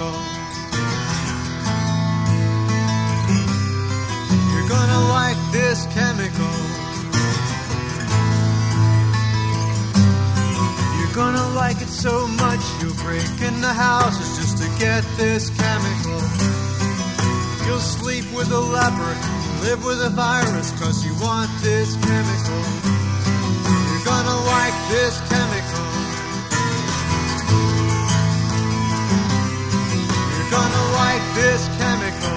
chemical. You're gonna like this chemical. You're gonna like it so much you'll break in the houses just to get this chemical. You'll sleep with a leper, live with a virus, 'cause you want this chemical. You're gonna like this chemical. You're gonna like this chemical.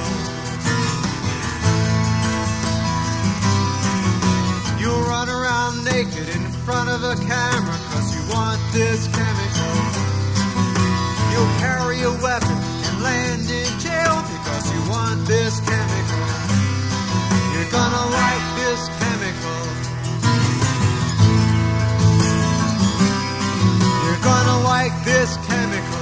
You'll run around naked in front of a camera, 'cause you want this chemical. You'll carry a weapon and land in jail because you want this chemical. You're gonna like this chemical. You're gonna like this chemical.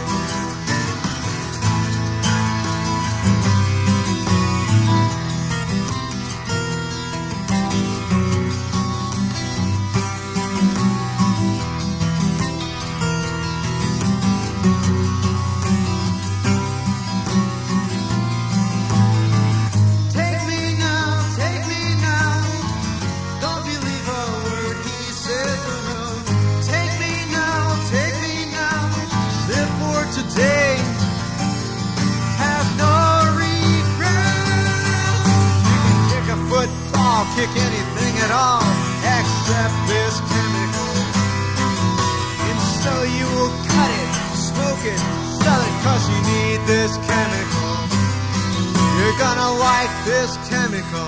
Kick anything at all except this chemical. And so you will cut it, smoke it, sell it, 'cause you need this chemical. You're gonna like this chemical.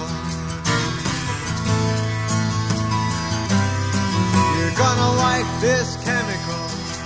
You're gonna like this chemical.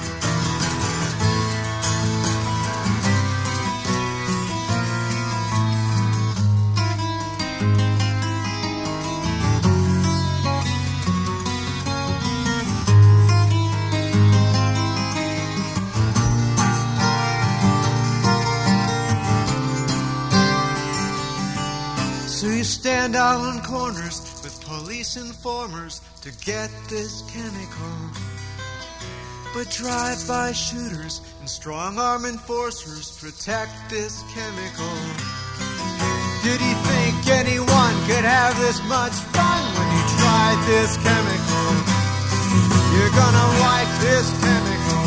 So you stand out on corners with police informers to get this chemical. But drive-by shooters and strong-arm enforcers protect this chemical. Did he think anyone could have this much fun when he tried this chemical? You're gonna like this chemical.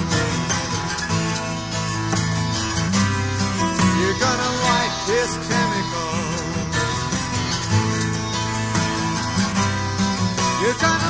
You're gonna like this chemical. You're gonna